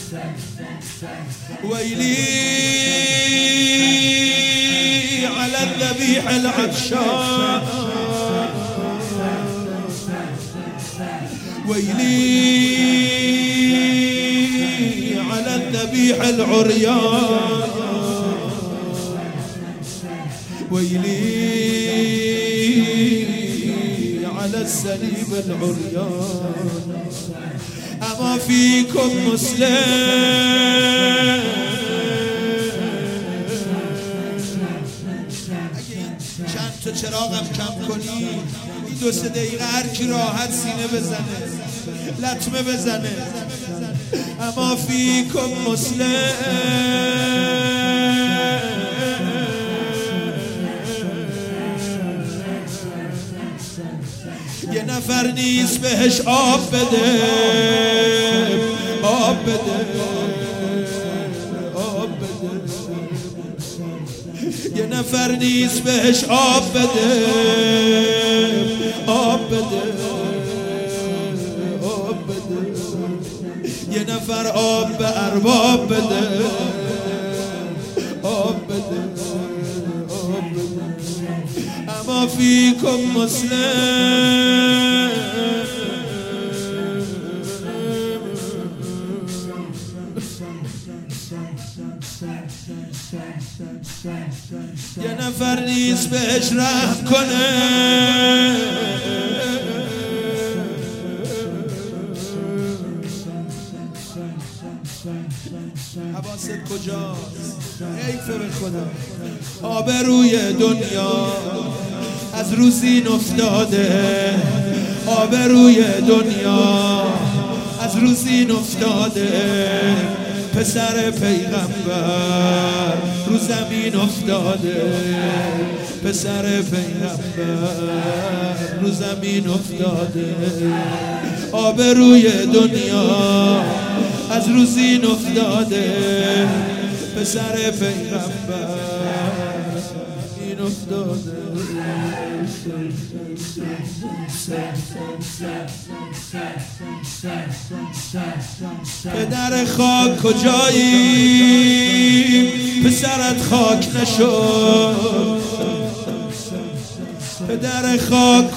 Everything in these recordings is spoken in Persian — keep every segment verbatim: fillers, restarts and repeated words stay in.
ويلي على الذبيح العطشان ويلي على الذبيح العريان ويلي على السليب العريان اما فيكم مسلم چند تا چراغم کم کنی این دو سه دقیقه هر کی راحت سینه بزنه لطمه بزنه اما فیکم مسلم یه نفر نیست بهش آب بده آب بده آب بده یه نفر نیست بهش آب بده آب بده آب بده یه نفر آب به ارباب بده آب بده آب بده اما فیکم مسلم یه نفر نیست بهش رحم کنه حواست کجاست حیفه به خدا آبروی دنیا از روزین افتاده آبروی دنیا از روزین افتاده پسر پیغمبر رو زمین افتاده پسر پیغمبر رو زمین افتاده آبروی دنیا از روزین افتاده پسر پیغمبر این افتاده پدر خاک کجایی پسرت خاک نشد پدر خاک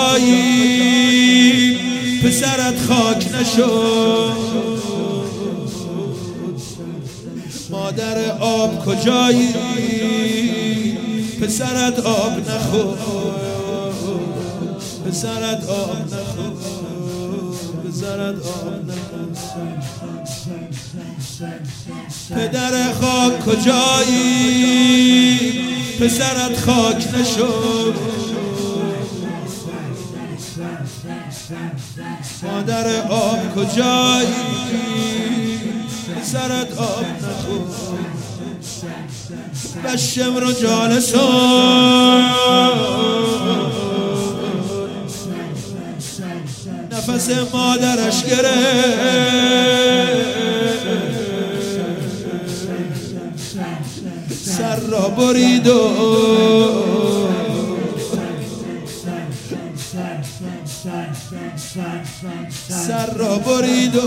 کجایی پسرت خاک نشد مادر آب کجایی پسرت آب نخور پسرت آب نخور پسرت آب نخور پدر خاک کجایی پسرت خاک نشد مادر آب کجایی پسرت آب نخور بشم رو جالسون نفس مادرش گرفت سر را برید و سر را برید و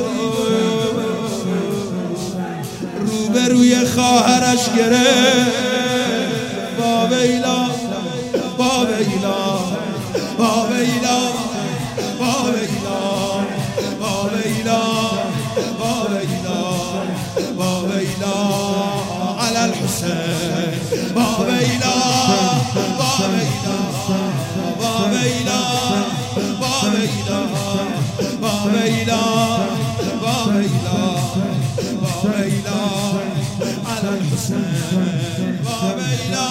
روبروی خواهرش گرفت با ویلا با ویلا با ویلا با ویلا با ویلا با ویلا با ویلا علی الحسین با ویلا با ویلا با ویلا با ویلا با ویلا با ویلا با ویلا علی الحسین با ویلا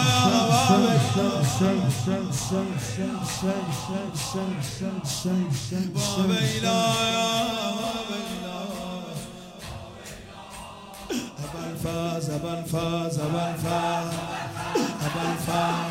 با ویلا ابوالفضل ابوالفضل ابوالفضل ابوالفضل